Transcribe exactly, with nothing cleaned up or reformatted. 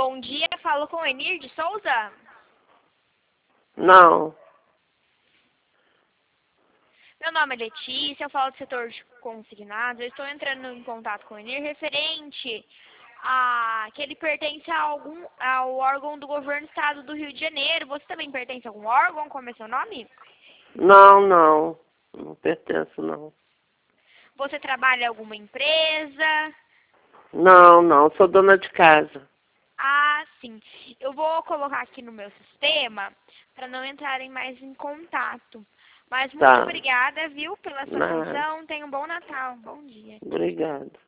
Bom dia, falo com Enir de Souza. Não. Meu nome é Letícia, eu falo do setor de consignados. Eu estou entrando em contato com o Enir referente a que ele pertence a algum, ao órgão do governo do estado do Rio de Janeiro. Você também pertence a algum órgão? Como é seu nome? Não, não. Não pertenço, não. Você trabalha em alguma empresa? Não, não. Sou dona de casa. Ah, sim. Eu vou colocar aqui no meu sistema para não entrarem mais em contato. Mas muito Tá. obrigada, viu, pela sua Nada. atenção. Tenha um bom Natal. Bom dia. Obrigado.